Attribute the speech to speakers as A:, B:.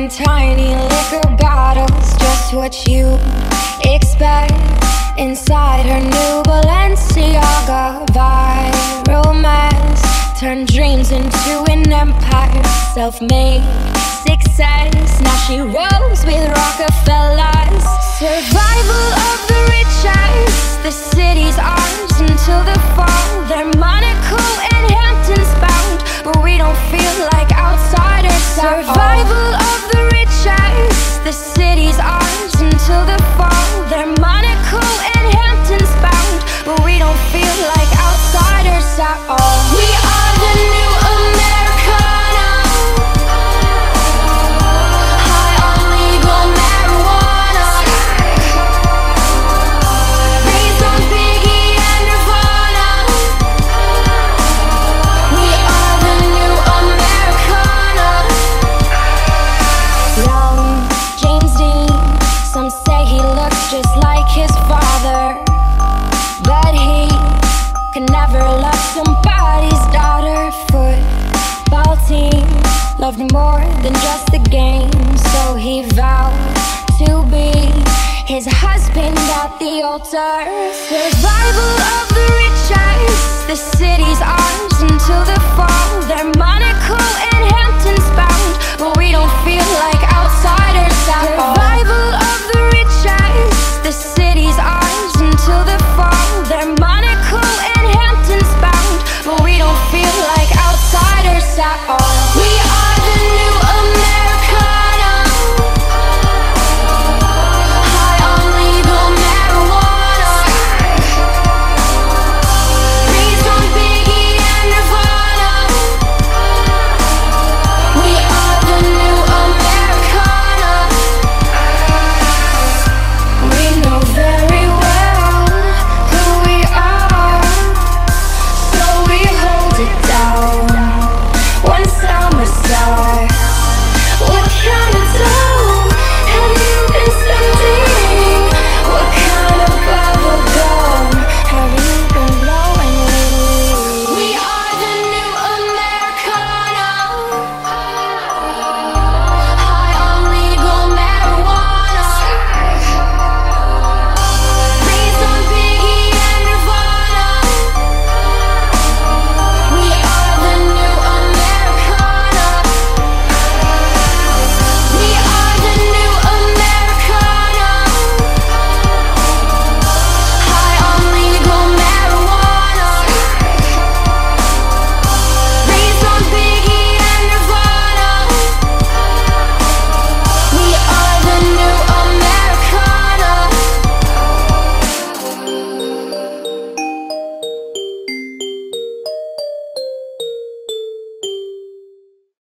A: in tiny liquor bottles, just what you expect. Inside her new Balenciaga, viral mess turned dreams into an empire, self-made success. Now she rolls with Rockefellers. Survival of the richest, the city's ours until the fall. They're Monaco and Hamptons bound, but we don't feel like outsiders. Survival of the richest, the city's ours until the fall. They're Monaco and Hamptons bound, but we don't feel like outsiders at all. We are the new Americana, high on legal marijuana, raised on Biggie and Nirvana. We are the new Americana. Young James Dean, some say he looks just like his father, but he could never love somebody's daughter. Football team loved more than just the game, so he vowed to be his husband at the altar. Survival of the richest, the city's ours until the fall. They're Monaco and Hamptons bound, but we don't feel like outsiders at all.